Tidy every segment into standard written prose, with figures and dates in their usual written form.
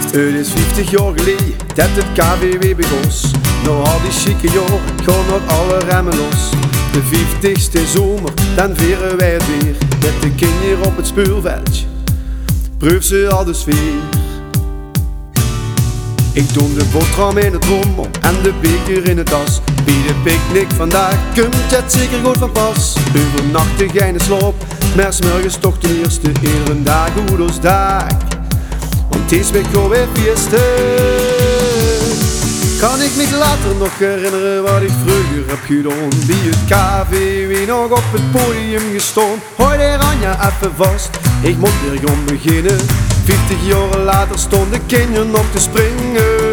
Het is 50 jaar geleden dat het KVW begon. Nou al die chique jaren gaan nog alle remmen los. De 50ste zomer, dan vieren wij het weer. Met de kinderen op het speelveldje, proef ze al de sfeer. Ik doe de boterham in het rommel en de beker in de tas. Bij de picknick vandaag komt het zeker goed van pas. Overnachtig in de slaap, maar 's morgens toch de eerste een dag goed als dag. Want deze week gaan we feesten. Kan ik me later nog herinneren wat ik vroeger heb gedaan? Bij het KVW nog op het podium gestaan. Hoi daar Anja even vast, ik moet weer gaan beginnen. 50 jaar later stonden de kinderen op te springen.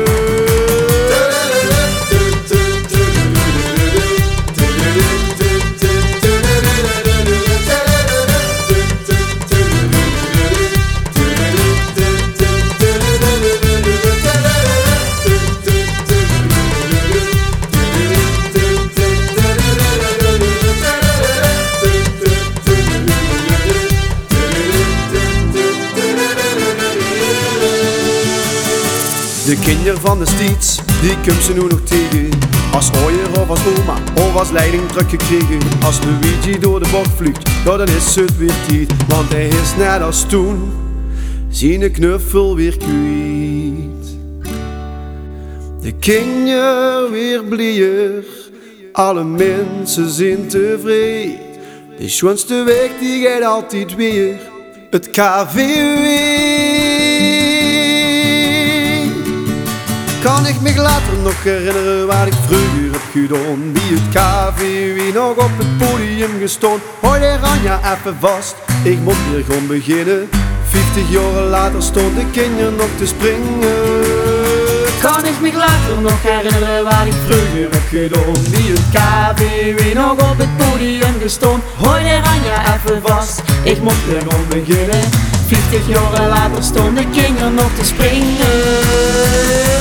De kinderen van de steeds, die komt ze nu nog tegen. Als ooier of als oma, of als leiding druk gekregen. Als Luigi door de bocht vliegt, ja, dan is het weer tijd. Want hij is net als toen, zijn knuffel weer kwijt. De kinderen weer blijer, alle mensen zijn tevreden. De schoonste week die gaat altijd weer, het KVW. Kan ik me later nog herinneren wat ik vroeger heb gedaan? Bij het KVW nog op het podium gestaan. Hoi daar Anja even vast, ik moet weer gaan beginnen. 50 jaar later stond de kinderen nog te springen. Kan ik me later nog herinneren wat ik vroeger heb gedaan? Bij het KVW nog op het podium gestaan. Hoi daar Anja even vast, ik moet weer gaan beginnen. 50 jaar later stonden de kinderen nog te springen.